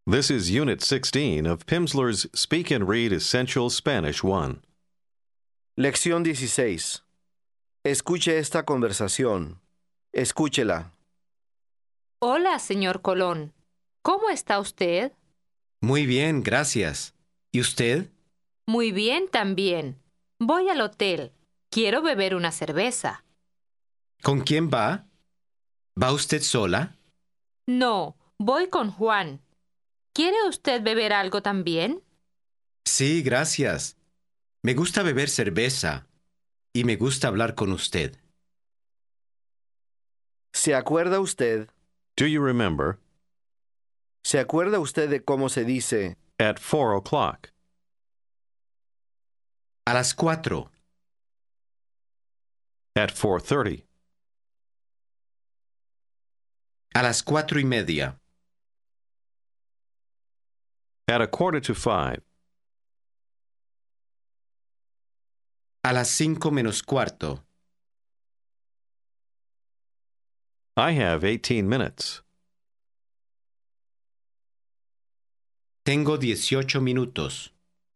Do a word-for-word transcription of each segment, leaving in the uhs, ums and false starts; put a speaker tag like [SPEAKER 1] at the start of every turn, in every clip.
[SPEAKER 1] This is Unit sixteen of Pimsleur's Speak and Read Essential Spanish one.
[SPEAKER 2] Lección dieciséis. Escuche esta conversación. Escúchela.
[SPEAKER 3] Hola, señor Colón. ¿Cómo está usted?
[SPEAKER 4] Muy bien, gracias. ¿Y usted?
[SPEAKER 3] Muy bien también. Voy al hotel. Quiero beber una cerveza.
[SPEAKER 4] ¿Con quién va? ¿Va usted sola?
[SPEAKER 3] No, voy con Juan. ¿Quiere usted beber algo también?
[SPEAKER 4] Sí, gracias. Me gusta beber cerveza y me gusta hablar con usted.
[SPEAKER 2] ¿Se acuerda usted?
[SPEAKER 1] Do you remember?
[SPEAKER 2] ¿Se acuerda usted de cómo se dice
[SPEAKER 1] At four o'clock.
[SPEAKER 4] A las cuatro.
[SPEAKER 1] At four thirty.
[SPEAKER 4] A las cuatro y media.
[SPEAKER 1] At a quarter to five.
[SPEAKER 4] A las cinco menos cuarto.
[SPEAKER 1] I have eighteen minutes.
[SPEAKER 4] Tengo dieciocho minutos.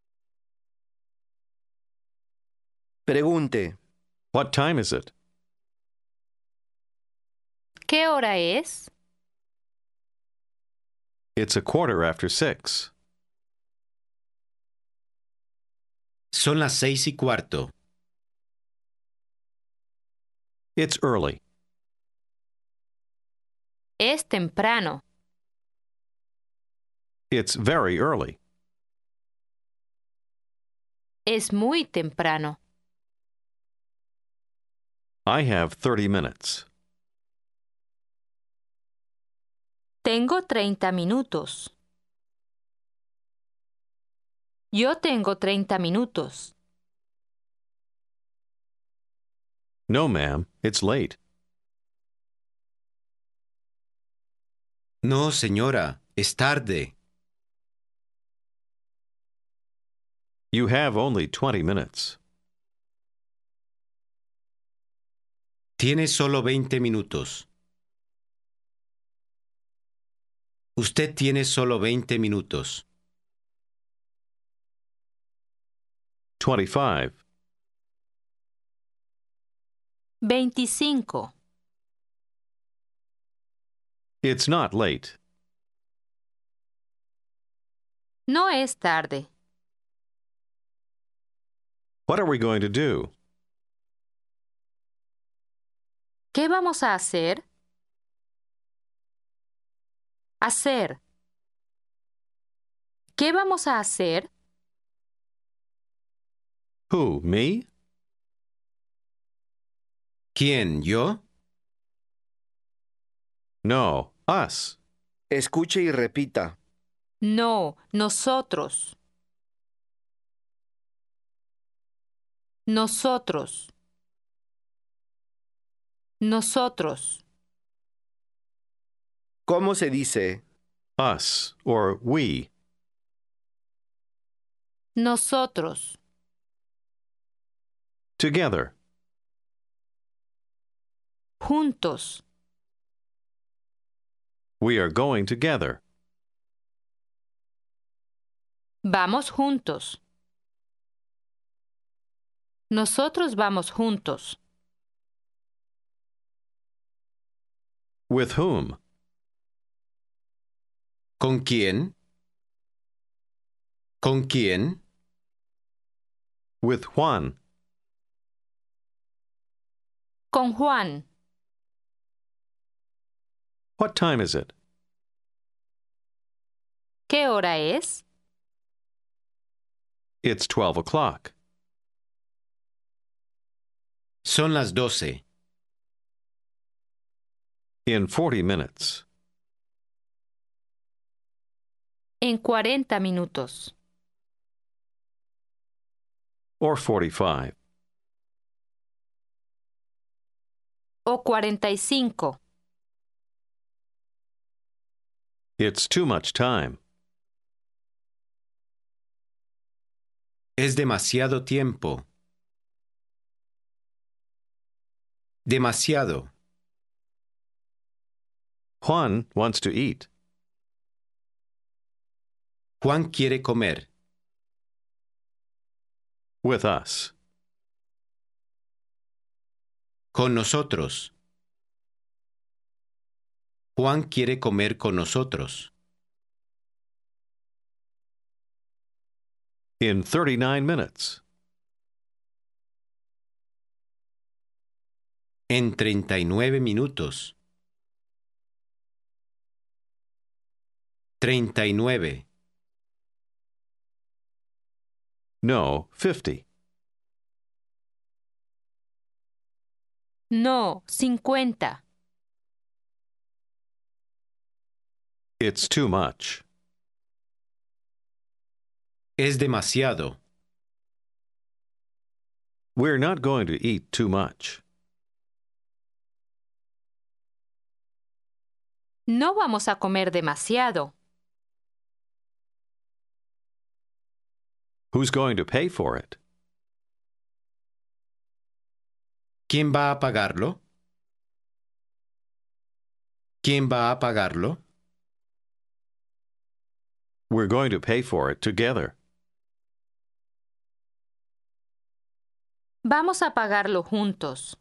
[SPEAKER 2] Pregunte.
[SPEAKER 1] What time is it?
[SPEAKER 3] ¿Qué hora es?
[SPEAKER 1] It's a quarter after six.
[SPEAKER 4] Son las seis y cuarto.
[SPEAKER 1] It's early.
[SPEAKER 3] Es temprano.
[SPEAKER 1] It's very early.
[SPEAKER 3] Es muy temprano.
[SPEAKER 1] I have thirty minutes.
[SPEAKER 3] Tengo treinta minutos. Yo tengo treinta minutos.
[SPEAKER 1] No, ma'am, it's late.
[SPEAKER 4] No, señora, es tarde.
[SPEAKER 1] You have only twenty minutes.
[SPEAKER 4] Tiene solo veinte minutos. Usted tiene solo veinte minutos.
[SPEAKER 1] Twenty-five.
[SPEAKER 3] Veinticinco.
[SPEAKER 1] It's not late.
[SPEAKER 3] No es tarde.
[SPEAKER 1] What are we going to do?
[SPEAKER 3] ¿Qué vamos a hacer? Hacer. ¿Qué vamos a hacer?
[SPEAKER 1] Who, me?
[SPEAKER 4] ¿Quién, yo?
[SPEAKER 1] No, us.
[SPEAKER 2] Escuche y repita.
[SPEAKER 3] No, nosotros. Nosotros. Nosotros.
[SPEAKER 2] ¿Cómo se dice?
[SPEAKER 1] Us, or we.
[SPEAKER 3] Nosotros.
[SPEAKER 1] Together.
[SPEAKER 3] Juntos.
[SPEAKER 1] We are going together.
[SPEAKER 3] Vamos juntos. Nosotros vamos juntos.
[SPEAKER 1] With whom?
[SPEAKER 4] ¿Con quién? ¿Con quién?
[SPEAKER 1] With Juan.
[SPEAKER 3] Con Juan.
[SPEAKER 1] What time is it?
[SPEAKER 3] ¿Qué hora es?
[SPEAKER 1] It's twelve o'clock.
[SPEAKER 4] Son las doce.
[SPEAKER 1] In forty minutes.
[SPEAKER 3] En cuarenta minutos.
[SPEAKER 1] Or forty-five.
[SPEAKER 3] O cuarenta y cinco.
[SPEAKER 1] It's too much time.
[SPEAKER 4] Es demasiado tiempo. Demasiado.
[SPEAKER 1] Juan wants to eat.
[SPEAKER 4] Juan quiere comer.
[SPEAKER 1] With us.
[SPEAKER 4] Con nosotros. Juan quiere comer con nosotros.
[SPEAKER 1] In thirty-nine minutes.
[SPEAKER 4] En treinta y nueve minutos. Treinta y nueve.
[SPEAKER 1] No, fifty.
[SPEAKER 3] No, cincuenta.
[SPEAKER 1] It's too much.
[SPEAKER 4] Es demasiado.
[SPEAKER 1] We're not going to eat too much.
[SPEAKER 3] No vamos a comer demasiado.
[SPEAKER 1] Who's going to pay for it?
[SPEAKER 4] ¿Quién va a pagarlo? ¿Quién va a pagarlo?
[SPEAKER 1] We're going to pay for it together.
[SPEAKER 3] Vamos a pagarlo juntos.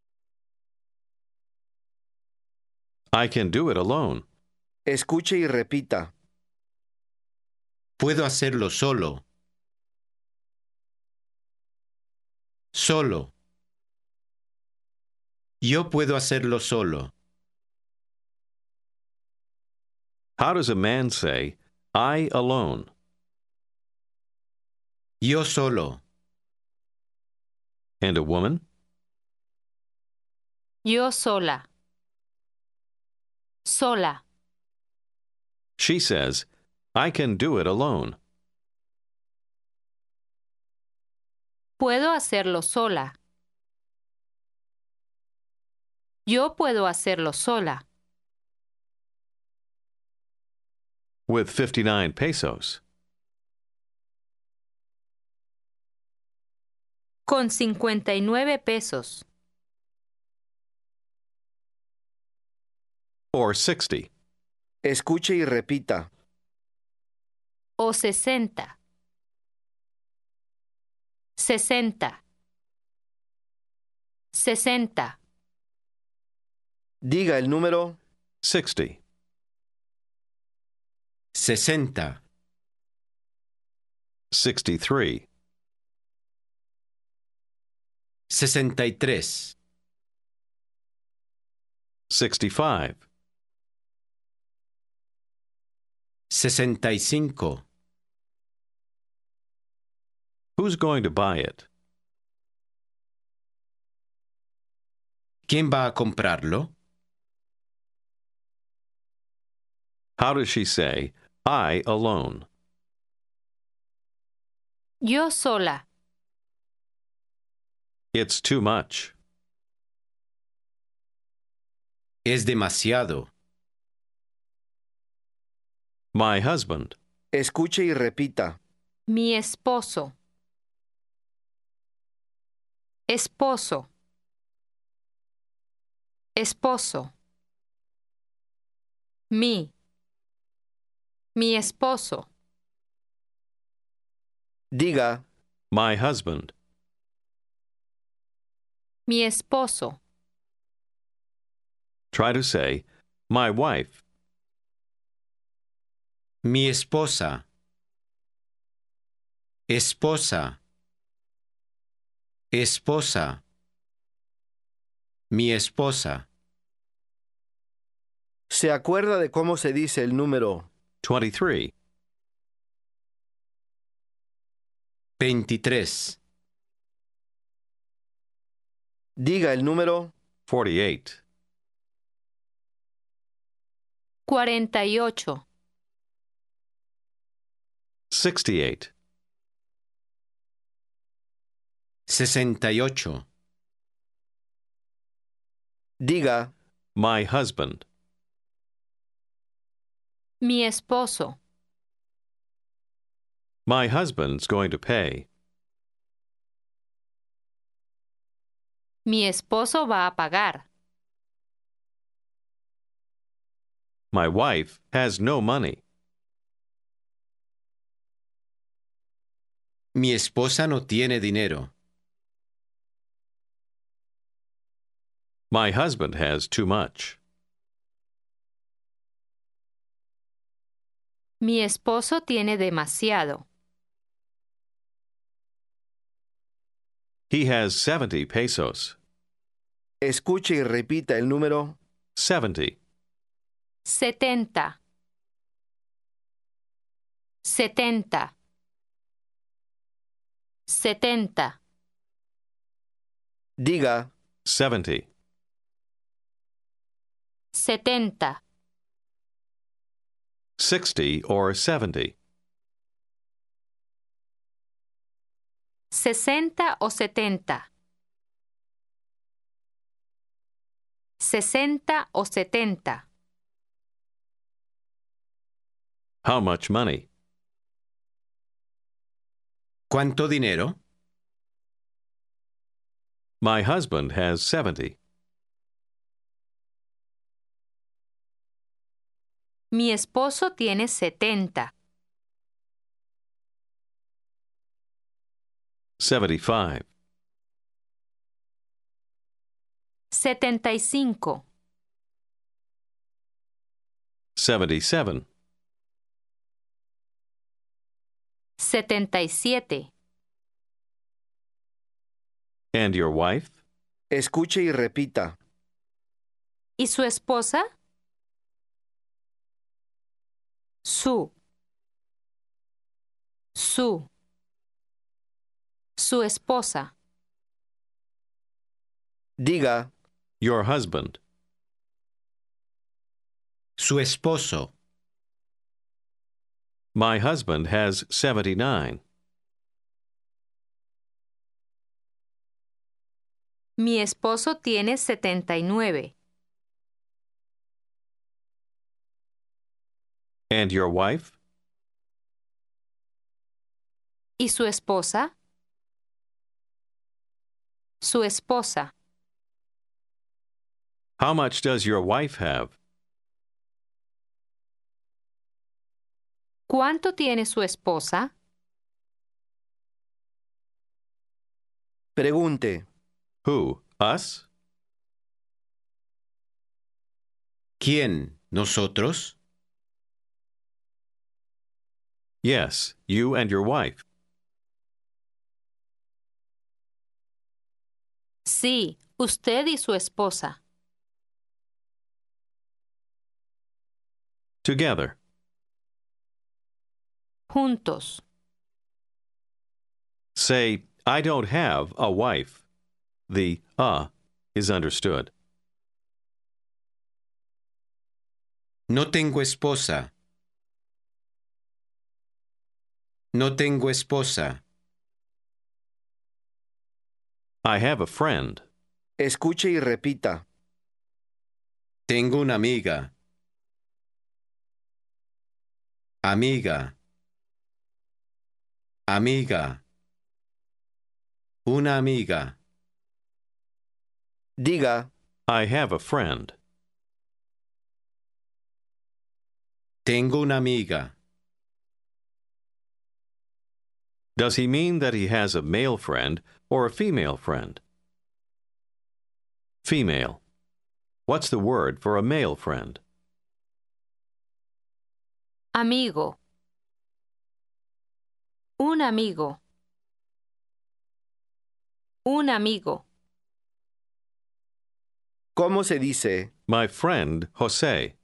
[SPEAKER 1] I can do it alone.
[SPEAKER 2] Escuche y repita.
[SPEAKER 4] Puedo hacerlo solo. Solo. Yo puedo hacerlo solo.
[SPEAKER 1] How does a man say, I alone?
[SPEAKER 4] Yo solo.
[SPEAKER 1] And a woman?
[SPEAKER 3] Yo sola. Sola.
[SPEAKER 1] She says, I can do it alone.
[SPEAKER 3] Puedo hacerlo sola. Yo puedo hacerlo sola.
[SPEAKER 1] With fifty-nine pesos.
[SPEAKER 3] Con cincuenta y nueve pesos.
[SPEAKER 1] Or sixty.
[SPEAKER 2] Escuche y repita.
[SPEAKER 3] O sesenta. Sesenta. Sesenta.
[SPEAKER 2] Diga el número.
[SPEAKER 1] Sixty.
[SPEAKER 4] Sesenta.
[SPEAKER 1] Sixty-three.
[SPEAKER 4] Sesenta y tres.
[SPEAKER 1] Sixty-five.
[SPEAKER 4] Sesenta y cinco.
[SPEAKER 1] Who's going to buy it?
[SPEAKER 4] ¿Quién va a comprarlo?
[SPEAKER 1] How does she say, I alone?
[SPEAKER 3] Yo sola.
[SPEAKER 1] It's too much.
[SPEAKER 4] Es demasiado.
[SPEAKER 1] My husband.
[SPEAKER 2] Escuche y repita.
[SPEAKER 3] Mi esposo. Esposo. Esposo. Mi. Mi esposo.
[SPEAKER 2] Diga.
[SPEAKER 1] My husband.
[SPEAKER 3] Mi esposo.
[SPEAKER 1] Try to say, my wife.
[SPEAKER 4] Mi esposa. Esposa. Esposa. Mi esposa.
[SPEAKER 2] ¿Se acuerda de cómo se dice el número?
[SPEAKER 1] Twenty-three.
[SPEAKER 4] Veintitrés.
[SPEAKER 2] Diga el número.
[SPEAKER 1] Forty-eight.
[SPEAKER 3] Cuarenta y ocho.
[SPEAKER 1] Sixty-eight.
[SPEAKER 4] Sesenta y ocho.
[SPEAKER 2] Diga.
[SPEAKER 1] My husband.
[SPEAKER 3] Mi esposo.
[SPEAKER 1] My husband's going to pay.
[SPEAKER 3] Mi esposo va a pagar.
[SPEAKER 1] My wife has no money.
[SPEAKER 4] Mi esposa no tiene dinero.
[SPEAKER 1] My husband has too much.
[SPEAKER 3] Mi esposo tiene demasiado.
[SPEAKER 1] He has seventy pesos.
[SPEAKER 2] Escuche y repita el número.
[SPEAKER 1] Seventy.
[SPEAKER 3] Setenta. Setenta. Setenta.
[SPEAKER 2] Diga,
[SPEAKER 1] Seventy.
[SPEAKER 3] Setenta.
[SPEAKER 1] Sixty or seventy.
[SPEAKER 3] Sesenta o setenta. Sesenta o setenta.
[SPEAKER 1] How much money?
[SPEAKER 4] ¿Cuánto dinero?
[SPEAKER 1] My husband has seventy.
[SPEAKER 3] Mi esposo tiene setenta.
[SPEAKER 1] Seventy-five.
[SPEAKER 3] Setenta y cinco.
[SPEAKER 1] Seventy-seven.
[SPEAKER 3] Setenta y siete.
[SPEAKER 1] And your wife?
[SPEAKER 2] escuche y repita.
[SPEAKER 3] ¿Y su esposa? Su. Su. Su esposa.
[SPEAKER 2] Diga,
[SPEAKER 1] Your husband.
[SPEAKER 4] Su esposo.
[SPEAKER 1] My husband has seventy-nine.
[SPEAKER 3] Mi esposo tiene setenta y nueve.
[SPEAKER 1] And your wife?
[SPEAKER 3] ¿Y su esposa? Su esposa.
[SPEAKER 1] How much does your wife have?
[SPEAKER 3] ¿Cuánto tiene su esposa?
[SPEAKER 2] pregunte.
[SPEAKER 1] Who? Us?
[SPEAKER 4] ¿Quién? ¿Nosotros?
[SPEAKER 1] Yes, you and your wife.
[SPEAKER 3] Sí, usted y su esposa.
[SPEAKER 1] Together.
[SPEAKER 3] Juntos.
[SPEAKER 1] Say, I don't have a wife. The "a" is understood.
[SPEAKER 4] No tengo esposa. No tengo esposa.
[SPEAKER 1] I have a friend.
[SPEAKER 2] Escuche y repita.
[SPEAKER 4] Tengo una amiga. Amiga. Amiga. Una amiga.
[SPEAKER 2] Diga,
[SPEAKER 1] I have a friend.
[SPEAKER 4] Tengo una amiga.
[SPEAKER 1] Does he mean that he has a male friend or a female friend? Female. What's the word for a male friend?
[SPEAKER 3] Amigo. Un amigo. Un amigo.
[SPEAKER 2] ¿cómo se dice?
[SPEAKER 1] My friend Jose.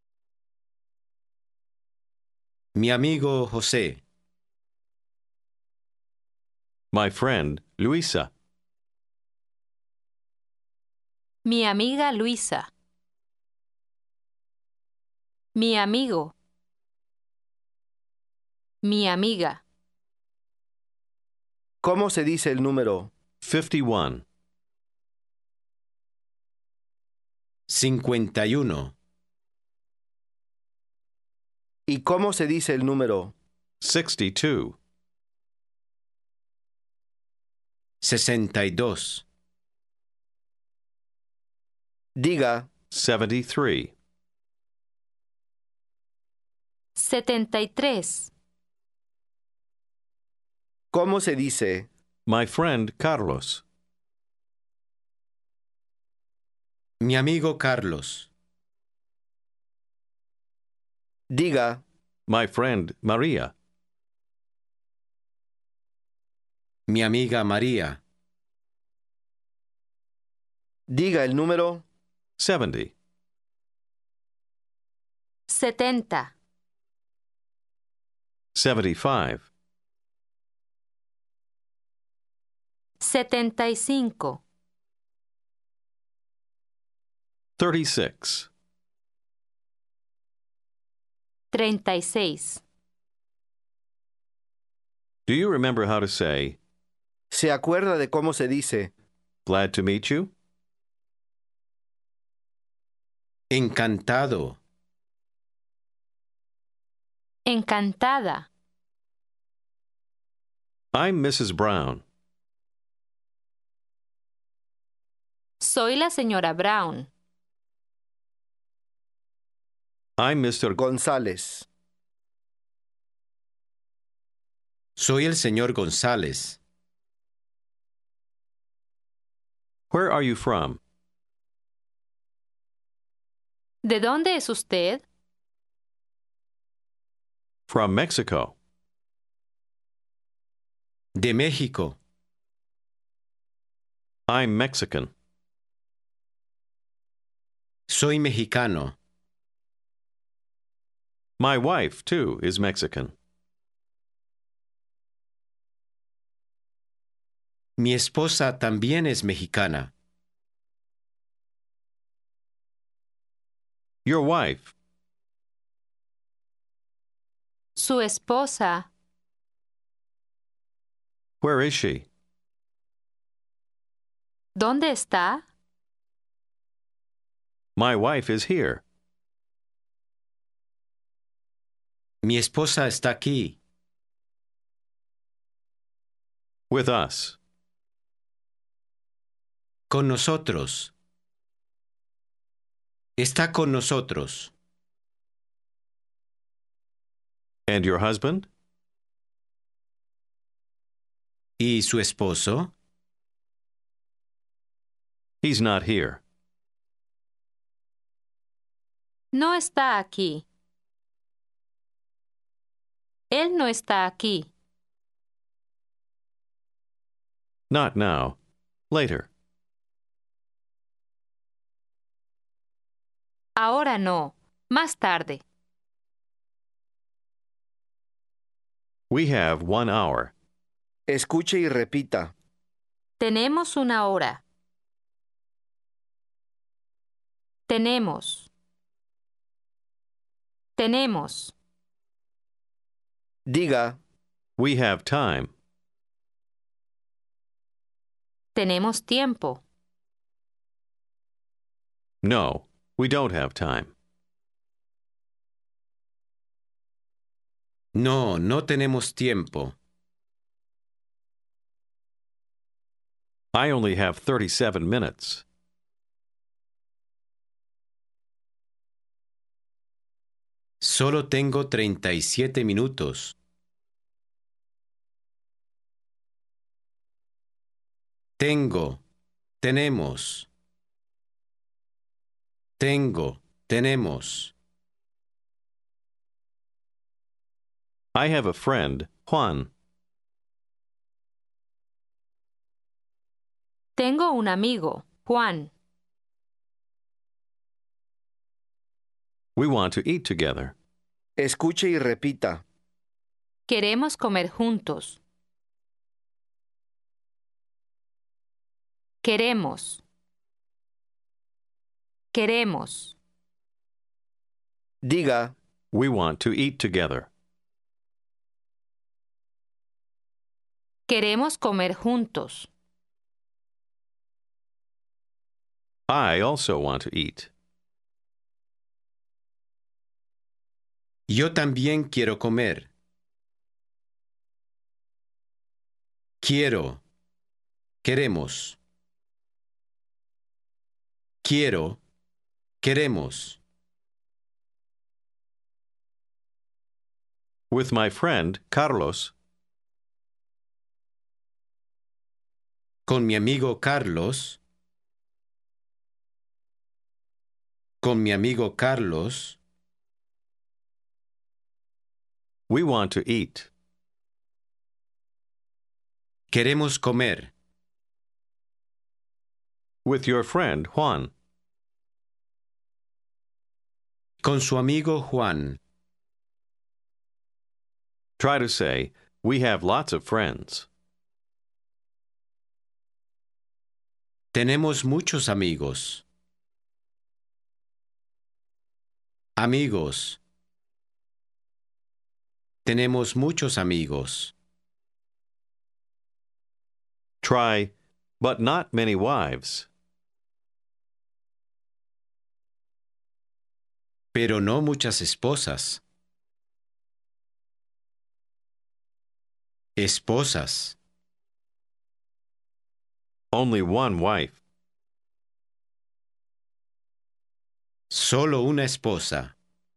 [SPEAKER 4] Mi amigo José.
[SPEAKER 1] My friend Luisa.
[SPEAKER 3] Mi amiga Luisa. Mi amigo. Mi amiga.
[SPEAKER 2] ¿Cómo se dice el número?
[SPEAKER 1] Fifty-one.
[SPEAKER 4] Cincuenta y uno.
[SPEAKER 2] ¿Y cómo se dice el número?
[SPEAKER 1] Sixty-two.
[SPEAKER 4] Sesenta y dos.
[SPEAKER 2] Diga,
[SPEAKER 1] Seventy-three.
[SPEAKER 3] Setenta y tres.
[SPEAKER 2] ¿Cómo se dice?
[SPEAKER 1] My friend Carlos.
[SPEAKER 4] Mi amigo Carlos.
[SPEAKER 2] Diga,
[SPEAKER 1] My friend Maria.
[SPEAKER 4] Mi amiga María.
[SPEAKER 2] diga el número.
[SPEAKER 1] seventy.
[SPEAKER 3] setenta,
[SPEAKER 1] seventy-five.
[SPEAKER 3] setenta y cinco,
[SPEAKER 1] thirty-six.
[SPEAKER 3] treinta y seis.
[SPEAKER 1] Do you remember how to say,
[SPEAKER 2] ¿Se acuerda de cómo se dice?
[SPEAKER 1] glad to meet you?
[SPEAKER 4] Encantado.
[SPEAKER 3] Encantada.
[SPEAKER 1] I'm Missus Brown.
[SPEAKER 3] Soy la señora Brown.
[SPEAKER 1] I'm Mister
[SPEAKER 2] González.
[SPEAKER 4] Soy el señor González.
[SPEAKER 1] Where are you from?
[SPEAKER 3] ¿De dónde es usted?
[SPEAKER 1] From Mexico.
[SPEAKER 4] De México.
[SPEAKER 1] I'm Mexican.
[SPEAKER 4] Soy mexicano.
[SPEAKER 1] My wife, too, is Mexican.
[SPEAKER 4] Mi esposa también es mexicana.
[SPEAKER 1] Your wife.
[SPEAKER 3] Su esposa.
[SPEAKER 1] Where is she?
[SPEAKER 3] ¿Dónde está?
[SPEAKER 1] My wife is here.
[SPEAKER 4] Mi esposa está aquí.
[SPEAKER 1] With us.
[SPEAKER 4] Con nosotros. Está con nosotros.
[SPEAKER 1] And your husband?
[SPEAKER 4] ¿Y su esposo?
[SPEAKER 1] He's not here.
[SPEAKER 3] No está aquí. Él no está aquí.
[SPEAKER 1] Not now. Later.
[SPEAKER 3] Ahora no. Más tarde.
[SPEAKER 1] We have one hour.
[SPEAKER 2] Escuche y repita.
[SPEAKER 3] Tenemos una hora. Tenemos. Tenemos.
[SPEAKER 2] Diga,
[SPEAKER 1] We have time.
[SPEAKER 3] Tenemos tiempo.
[SPEAKER 1] No, we don't have time.
[SPEAKER 4] No, no tenemos tiempo.
[SPEAKER 1] I only have thirty-seven minutes.
[SPEAKER 4] Solo tengo treinta y siete minutos. Tengo, tenemos. Tengo, tenemos.
[SPEAKER 1] I have a friend, Juan.
[SPEAKER 3] Tengo un amigo, Juan.
[SPEAKER 1] We want to eat together.
[SPEAKER 2] escuche y repita.
[SPEAKER 3] Queremos comer juntos. Queremos. Queremos.
[SPEAKER 2] Diga,
[SPEAKER 1] We want to eat together.
[SPEAKER 3] Queremos comer juntos.
[SPEAKER 1] I also want to eat.
[SPEAKER 4] Yo también quiero comer. Quiero. Queremos. Quiero. Queremos.
[SPEAKER 1] With my friend, Carlos,
[SPEAKER 4] Con mi amigo Carlos. Con mi amigo Carlos.
[SPEAKER 1] We want to eat.
[SPEAKER 4] Queremos comer.
[SPEAKER 1] With your friend Juan.
[SPEAKER 4] Con su amigo Juan.
[SPEAKER 1] Try to say, we have lots of friends.
[SPEAKER 4] Tenemos muchos amigos. Amigos. Tenemos muchos amigos.
[SPEAKER 1] Try, but not many wives.
[SPEAKER 4] Pero no muchas esposas. Esposas.
[SPEAKER 1] Only one wife.
[SPEAKER 4] Solo una esposa.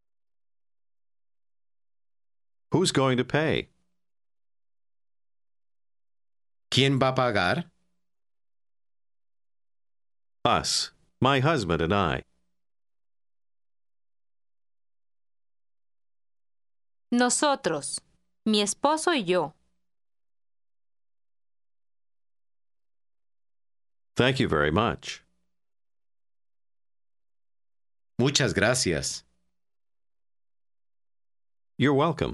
[SPEAKER 1] Who's going to pay?
[SPEAKER 4] ¿Quién va a pagar?
[SPEAKER 1] Us, my husband and I.
[SPEAKER 3] Nosotros, mi esposo y yo.
[SPEAKER 1] Thank you very much.
[SPEAKER 4] Muchas gracias.
[SPEAKER 1] You're welcome.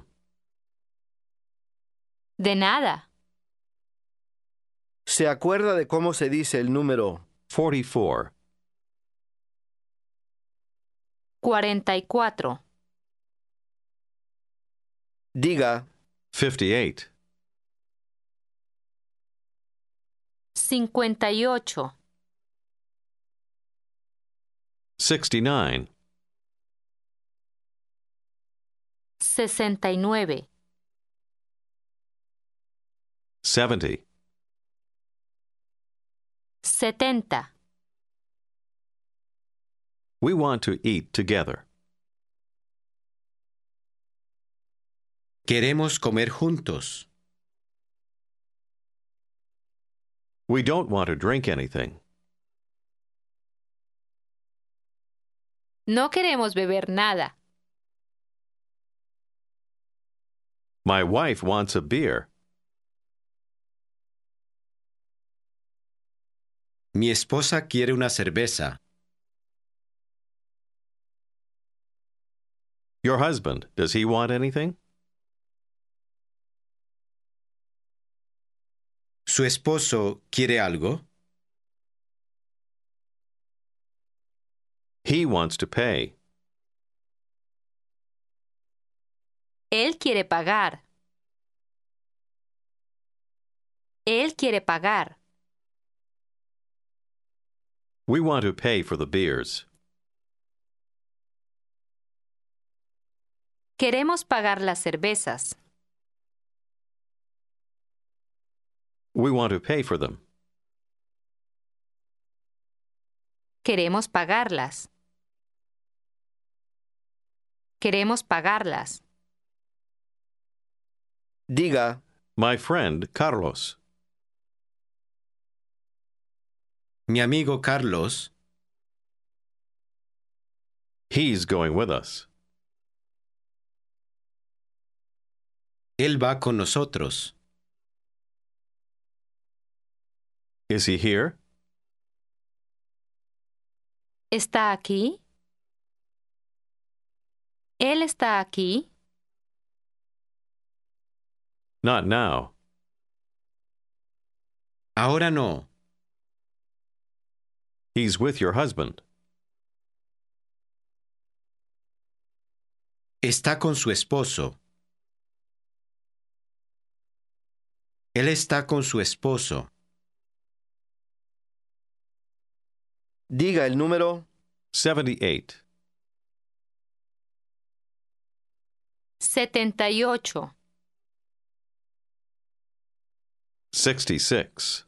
[SPEAKER 3] De nada.
[SPEAKER 2] ¿Se acuerda de cómo se dice el número
[SPEAKER 1] forty-four.
[SPEAKER 3] Cuarenta y cuatro.
[SPEAKER 2] Diga,
[SPEAKER 1] fifty-eight.
[SPEAKER 3] Cincuenta y ocho.
[SPEAKER 1] sixty-nine.
[SPEAKER 3] Sesenta y nueve.
[SPEAKER 1] seventy.
[SPEAKER 3] Setenta.
[SPEAKER 1] We want to eat together.
[SPEAKER 4] Queremos comer juntos.
[SPEAKER 1] We don't want to drink anything.
[SPEAKER 3] No queremos beber nada.
[SPEAKER 1] My wife wants a beer.
[SPEAKER 4] Mi esposa quiere una cerveza.
[SPEAKER 1] Your husband, does he want anything?
[SPEAKER 4] ¿Su esposo quiere algo?
[SPEAKER 1] He wants to pay.
[SPEAKER 3] Él quiere pagar. Él quiere pagar.
[SPEAKER 1] We want to pay for the beers.
[SPEAKER 3] Queremos pagar las cervezas.
[SPEAKER 1] We want to pay for them.
[SPEAKER 3] Queremos pagarlas. Queremos pagarlas.
[SPEAKER 2] diga,
[SPEAKER 1] My friend Carlos.
[SPEAKER 4] Mi amigo Carlos.
[SPEAKER 1] He's going with us.
[SPEAKER 4] Él va con nosotros.
[SPEAKER 1] Is he here?
[SPEAKER 3] ¿Está aquí? ¿Él está aquí?
[SPEAKER 1] Not now.
[SPEAKER 4] Ahora no.
[SPEAKER 1] He's with your husband.
[SPEAKER 4] Está con su esposo. Él está con su esposo.
[SPEAKER 2] diga el número
[SPEAKER 1] seventy-eight.
[SPEAKER 3] Setenta y ocho.
[SPEAKER 1] sixty-six.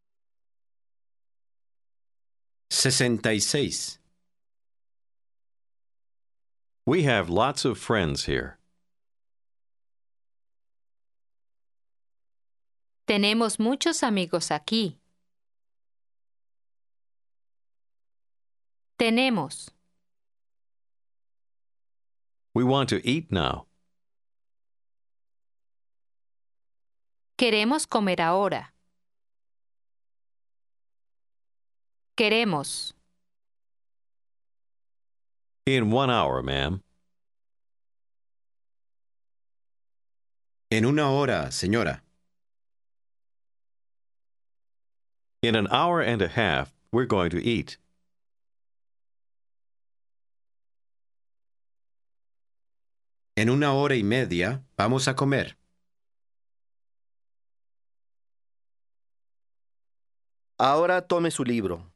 [SPEAKER 4] Sesenta y seis.
[SPEAKER 1] We have lots of friends here.
[SPEAKER 3] Tenemos muchos amigos aquí. Tenemos.
[SPEAKER 1] We want to eat now.
[SPEAKER 3] Queremos comer ahora. Queremos.
[SPEAKER 1] In one hour, ma'am.
[SPEAKER 4] En una hora, señora.
[SPEAKER 1] In an hour and a half, we're going to eat.
[SPEAKER 4] En una hora y media vamos a comer.
[SPEAKER 2] Ahora tome su libro.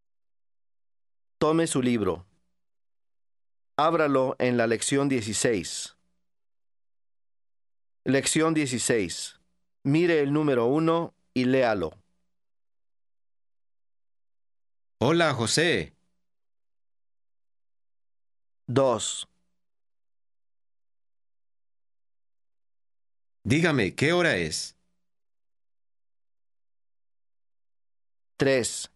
[SPEAKER 2] Tome su libro. Ábralo en la lección dieciséis. Lección dieciséis. Mire el número uno y léalo.
[SPEAKER 4] Hola, José.
[SPEAKER 2] dos.
[SPEAKER 4] Dígame, ¿qué hora es?
[SPEAKER 2] tres.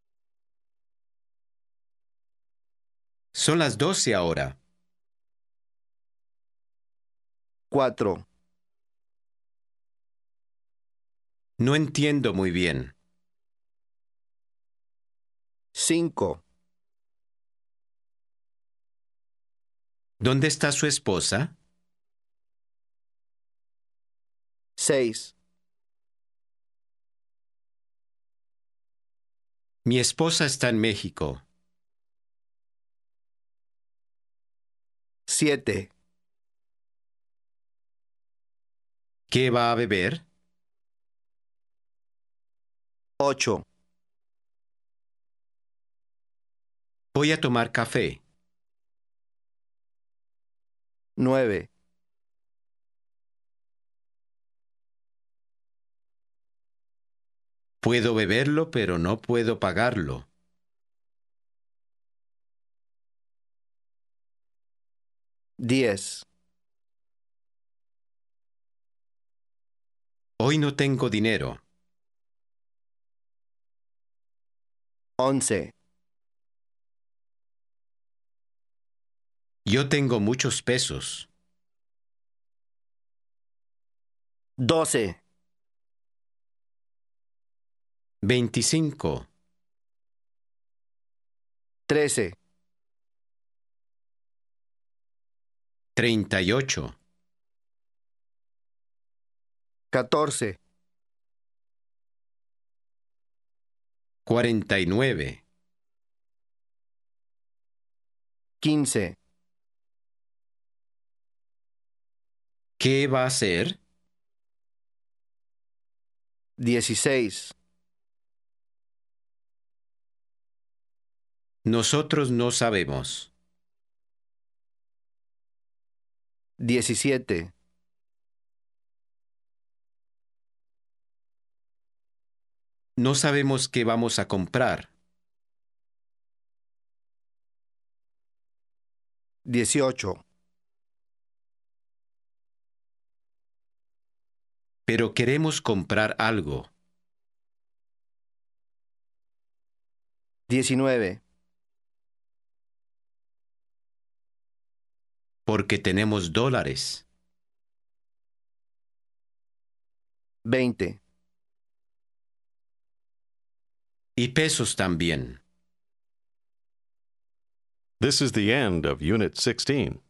[SPEAKER 4] Son las doce ahora.
[SPEAKER 2] cuatro.
[SPEAKER 4] No entiendo muy bien.
[SPEAKER 2] cinco.
[SPEAKER 4] ¿Dónde está su esposa?
[SPEAKER 2] seis.
[SPEAKER 4] Mi esposa está en México.
[SPEAKER 2] siete.
[SPEAKER 4] ¿Qué va a beber?
[SPEAKER 2] ocho.
[SPEAKER 4] Voy a tomar café.
[SPEAKER 2] nueve.
[SPEAKER 4] Puedo beberlo, pero no puedo pagarlo.
[SPEAKER 2] diez.
[SPEAKER 4] Hoy no tengo dinero.
[SPEAKER 2] once.
[SPEAKER 4] Yo tengo muchos pesos.
[SPEAKER 2] doce.
[SPEAKER 4] Veinticinco.
[SPEAKER 2] trece.
[SPEAKER 4] Treinta y ocho.
[SPEAKER 2] catorce.
[SPEAKER 4] Cuarenta y nueve.
[SPEAKER 2] quince.
[SPEAKER 4] ¿Qué va a hacer?
[SPEAKER 2] dieciséis.
[SPEAKER 4] Nosotros no sabemos.
[SPEAKER 2] diecisiete.
[SPEAKER 4] No sabemos qué vamos a comprar.
[SPEAKER 2] dieciocho.
[SPEAKER 4] Pero queremos comprar algo.
[SPEAKER 2] diecinueve.
[SPEAKER 4] Porque tenemos dólares.
[SPEAKER 2] veinte.
[SPEAKER 4] Y pesos también.
[SPEAKER 1] This is the end of Unit sixteen.